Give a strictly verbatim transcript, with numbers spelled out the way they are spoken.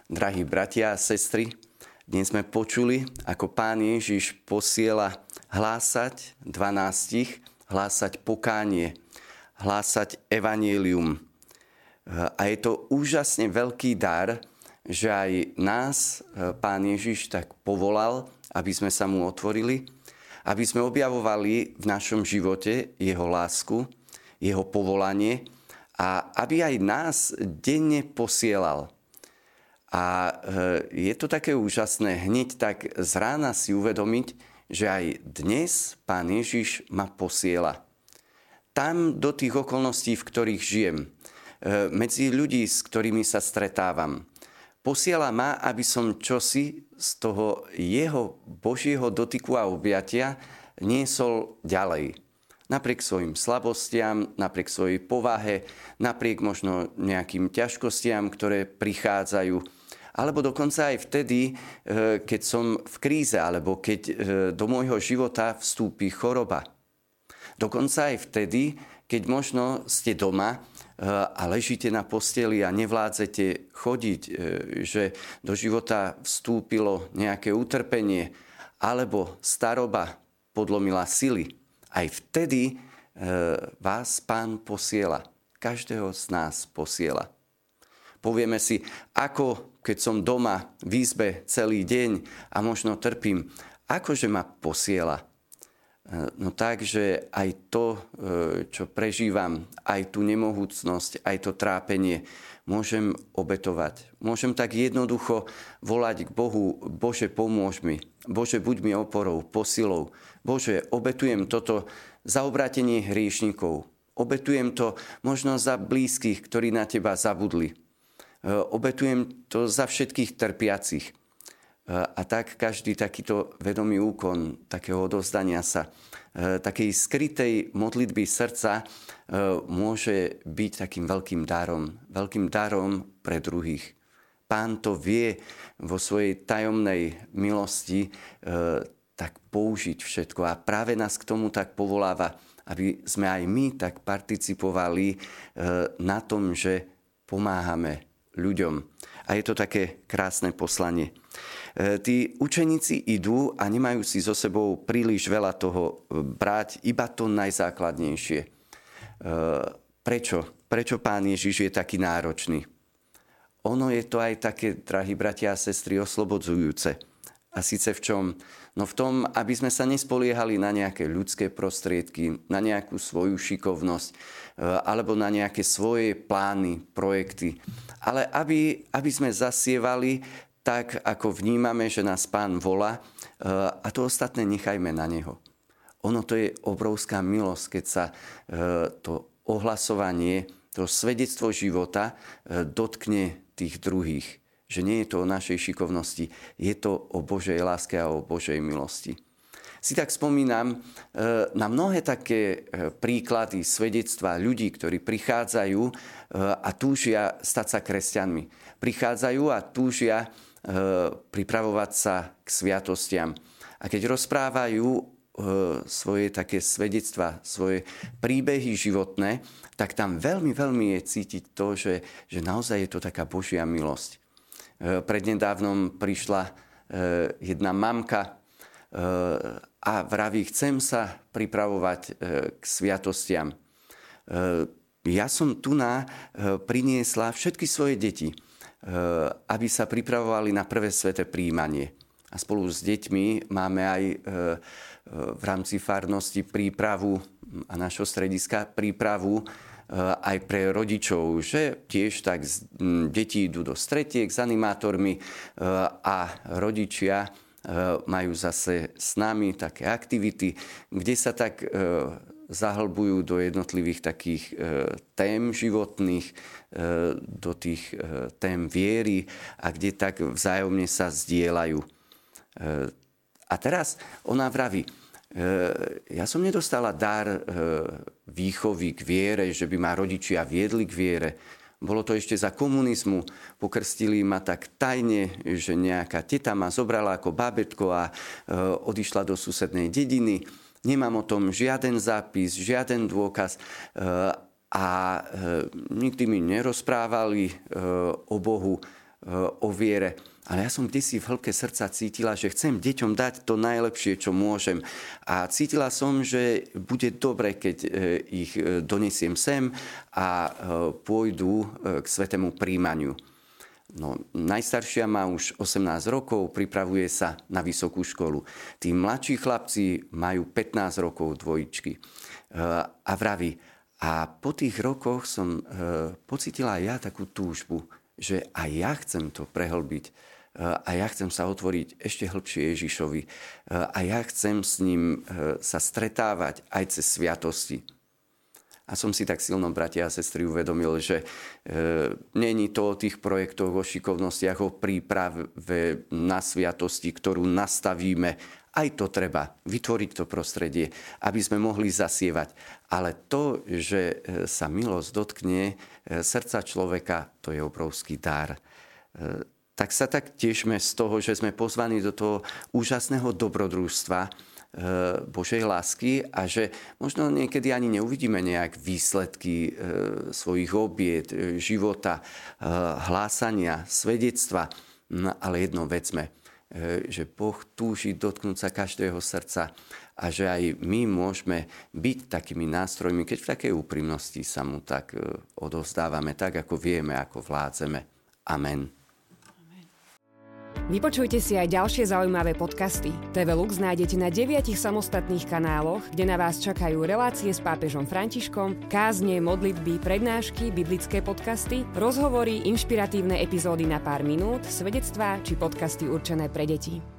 Drahí bratia a sestry, dnes sme počuli, ako Pán Ježiš posiela hlásať dvanástich, hlásať pokánie, hlásať evanjelium. A je to úžasne veľký dar, že aj nás Pán Ježiš tak povolal, aby sme sa mu otvorili, aby sme objavovali v našom živote jeho lásku, jeho povolanie a aby aj nás denne posielal. A je to také úžasné hneď tak z rána si uvedomiť, že aj dnes Pán Ježiš ma posiela. Tam do tých okolností, v ktorých žijem, medzi ľudí, s ktorými sa stretávam. Posiela ma, aby som čosi z toho jeho Božieho dotyku a objatia niesol ďalej. Napriek svojim slabostiam, napriek svojej povahe, napriek možno nejakým ťažkostiam, ktoré prichádzajú. Alebo dokonca aj vtedy, keď som v kríze, alebo keď do môjho života vstúpi choroba. Dokonca aj vtedy, keď možno ste doma a ležíte na posteli a nevládzete chodiť, že do života vstúpilo nejaké utrpenie, alebo staroba podlomila sily. Aj vtedy vás Pán posiela. Každého z nás posiela. Povieme si, ako keď som doma v izbe celý deň a možno trpím, akože ma posiela. No tak, že aj to, čo prežívam, aj tú nemohúcnosť, aj to trápenie, môžem obetovať. Môžem tak jednoducho volať k Bohu, Bože, pomôž mi. Bože, buď mi oporou, posilou. Bože, obetujem toto za obrátenie hriešnikov. Obetujem to možno za blízkych, ktorí na teba zabudli. Obetujem to za všetkých trpiacich. A tak každý takýto vedomý úkon takého odovzdania sa, takej skrytej modlitby srdca môže byť takým veľkým darom. Veľkým darom pre druhých. Pán to vie vo svojej tajomnej milosti tak použiť všetko. A práve nás k tomu tak povoláva, aby sme aj my tak participovali na tom, že pomáhame ľuďom. A je to také krásne poslanie. Tí učeníci idú a nemajú si so sebou príliš veľa toho brať, iba to najzákladnejšie. Prečo? Prečo Pán Ježiš je taký náročný? Ono je to aj také, drahí bratia a sestry, oslobodzujúce. A síce v čom? No v tom, aby sme sa nespoliehali na nejaké ľudské prostriedky, na nejakú svoju šikovnosť, alebo na nejaké svoje plány, projekty. Ale aby, aby sme zasievali tak, ako vnímame, že nás Pán volá, a to ostatné nechajme na Neho. Ono to je obrovská milosť, keď sa to ohlasovanie, to svedectvo života dotkne tých druhých. Že nie je to o našej šikovnosti, je to o Božej láske a o Božej milosti. Si tak spomínam na mnohé také príklady, svedectvá ľudí, ktorí prichádzajú a túžia stať sa kresťanmi. Prichádzajú a túžia pripravovať sa k sviatostiam. A keď rozprávajú svoje také svedectvá, svoje príbehy životné, tak tam veľmi, veľmi je cítiť to, že, že naozaj je to taká Božia milosť. Prednedávnom prišla jedna mamka a vraví, chcem sa pripravovať k sviatostiam. Ja som tu na priniesla všetky svoje deti, aby sa pripravovali na prvé sväté prijímanie. A spolu s deťmi máme aj v rámci farnosti prípravu a našho strediska prípravu aj pre rodičov, že tiež tak deti idú do stretiek s animátormi a rodičia majú zase s nami také aktivity, kde sa tak zahlbujú do jednotlivých takých tém životných, do tých tém viery a kde tak vzájomne sa zdieľajú. A teraz ona vraví, ja som nedostala dar výchovy k viere, že by ma rodičia viedli k viere. Bolo to ešte za komunizmu. Pokrstili ma tak tajne, že nejaká teta ma zobrala ako bábätko a odišla do susednej dediny. Nemám o tom žiaden zápis, žiaden dôkaz a nikdy mi nerozprávali o Bohu. o viere. Ale ja som kdesi v hĺbke srdca cítila, že chcem deťom dať to najlepšie, čo môžem. A cítila som, že bude dobre, keď ich donesiem sem a pôjdu k svätému príjmaniu. No, najstaršia má už osemnásť rokov, pripravuje sa na vysokú školu. Tí mladší chlapci majú pätnásť rokov, dvojičky. A vraví, a po tých rokoch som pocítila aj ja takú túžbu, že aj ja chcem to prehlbiť. A ja chcem sa otvoriť ešte hlbšie Ježišovi. A ja chcem s ním sa stretávať aj cez sviatosti. A som si tak silno, bratia a sestry, uvedomil, že e, není to o tých projektoch, o šikovnostiach, o príprave na sviatosti, ktorú nastavíme. Aj to treba, vytvoriť to prostredie, aby sme mohli zasievať. Ale to, že sa milosť dotkne srdca človeka, to je obrovský dar. E, tak sa tak tešme z toho, že sme pozvaní do toho úžasného dobrodružstva Božej lásky a že možno niekedy ani neuvidíme nejak výsledky svojich obiet, života, hlásania, svedectva. No, ale jedno vec sme, že Boh túži dotknúť sa každého srdca a že aj my môžeme byť takými nástrojmi, keď v takej úprimnosti sa mu tak odovzdávame, tak ako vieme, ako vládzeme. Amen. Vypočujte si aj ďalšie zaujímavé podcasty. té vé Lux nájdete na deviatich samostatných kanáloch, kde na vás čakajú relácie s pápežom Františkom, kázne, modlitby, prednášky, biblické podcasty, rozhovory, inšpiratívne epizódy na pár minút, svedectvá či podcasty určené pre deti.